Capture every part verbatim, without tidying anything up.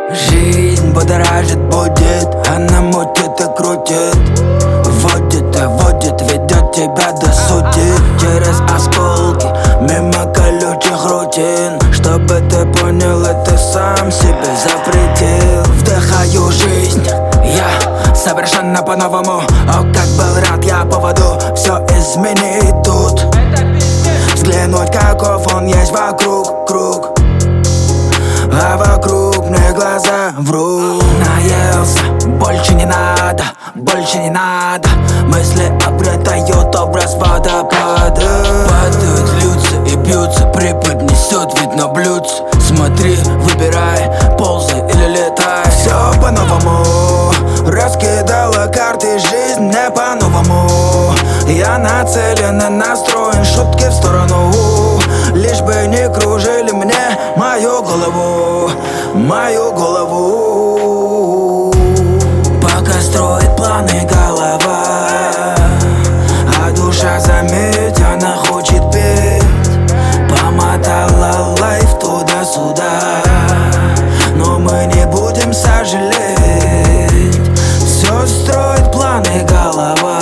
Жизнь будоражит, будет, она мутит и крутит, водит и водит, ведет тебя до сути. Через осколки, мимо колючих рутин. Чтобы ты понял, это сам себе запретил. Вдыхаю жизнь, я совершенно по-новому. О, как был рад я поводу все изменить тут. Взглянуть, каков он есть вокруг, круг. А вокруг мне глаза врут. Наелся, больше не надо, больше не надо. Мысли обретают образ водопада. Падают, льются и бьются, преподнесет, видно блюдце. Смотри, выбирай, ползай или летай. Все по-новому, раскидала карты, жизнь мне по-новому. Я нацелен и настроен, шутки в сторону. Лишь бы не кружили мне мою голову, мою голову. Пока строит планы голова, а душа, заметь, она хочет петь. Помотала лайф туда-сюда, но мы не будем сожалеть. Все строит планы голова,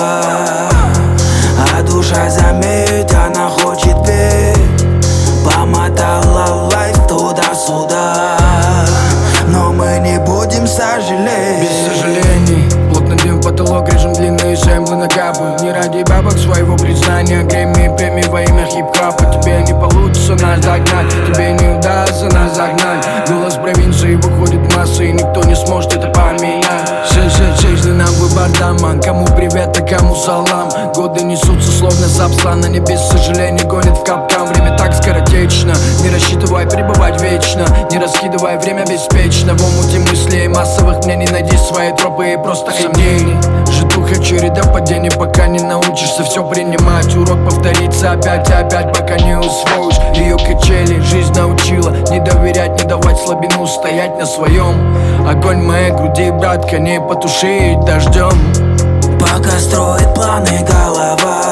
а душа, заметь, она хочет петь. Помотала лайф туда-сюда, но мы не будем сожалеть. Без сожалений, плотно дым в потолок, режем длинные сэмплы на капы. Не ради бабок своего признания, Грэмми, премии во имя хип-хопа. Тебе не получится нас догнать, тебе не удастся нас загнать. Голос провинции выходит в массы, и никто не сможет это поменять. шесть шесть шесть, длина выбор дома. Кому привет, а кому салам. Годы несутся словно сапсан, они без сожаления гонят в капкан. Время так скоротечно, не рассчитывай пребывать вечно. Не раскидывай время беспечно. В омуте мыслей массовых мнений найди свои тропы и просто сомнений. Житуха череда падений, пока не научишься все принимать. Урок повторится опять и опять, пока не усвоишь ее качели. Жизнь научила не доверять, не давать слабину, стоять на своем. Огонь в моей груди, братка, не потушить дождем. Пока строит планы голова,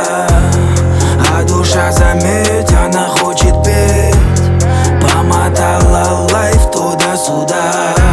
а душа, заметь, она хочет петь. Помотала лайф туда-сюда,